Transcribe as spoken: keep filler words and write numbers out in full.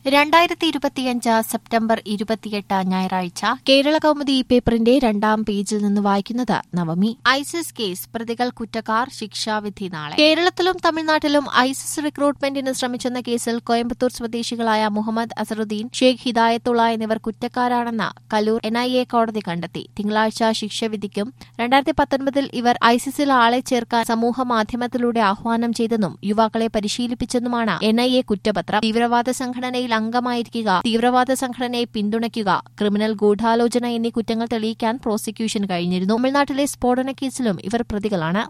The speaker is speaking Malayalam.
രണ്ടായിരത്തി ഇരുപത്തിയഞ്ച് സെപ്റ്റംബർ ഇരുപത്തിയെട്ട് ഞായറാഴ്ച കേരള കൗമുദി ഈ പേപ്പറിന്റെ രണ്ടാം പേജിൽ നിന്ന് വായിക്കുന്നത് നവമി. ഐസിസ് കേസ് പ്രതികൾ കുറ്റക്കാർ, ശിക്ഷാവിധി നാളെ. കേരളത്തിലും തമിഴ്നാട്ടിലും ഐസിസ് റിക്രൂട്ട്മെന്റിന് ശ്രമിച്ചെന്ന കേസിൽ കോയമ്പത്തൂർ സ്വദേശികളായ മുഹമ്മദ് അസറുദ്ദീൻ, ഷെയ്ഖ് ഹിദായത്തുള്ള എന്നിവർ കുറ്റക്കാരാണെന്ന് കലൂർ എൻ ഐ എ കോടതി കണ്ടെത്തി. തിങ്കളാഴ്ച ശിക്ഷ വിധിക്കും. രണ്ടായിരത്തി പത്തൊൻപതിൽ ഇവർ ഐസിസിൽ ആളെ ചേർക്കാൻ സമൂഹ മാധ്യമത്തിലൂടെ ആഹ്വാനം ചെയ്തെന്നും യുവാക്കളെ പരിശീലിപ്പിച്ചെന്നുമാണ് എൻ ഐ എ കുറ്റപത്രം. തീവ്രവാദ സംഘടനയിൽ അംഗമായിരിക്കുക, തീവ്രവാദ സംഘടനയെ പിന്തുണയ്ക്കുക, ക്രിമിനൽ ഗൂഢാലോചന എന്നീ കുറ്റങ്ങൾ തെളിയിക്കാൻ പ്രോസിക്യൂഷൻ കഴിഞ്ഞിരുന്നു. തമിഴ്നാട്ടിലെ സ്ഫോടന കേസിലും ഇവർ പ്രതികളാണ്.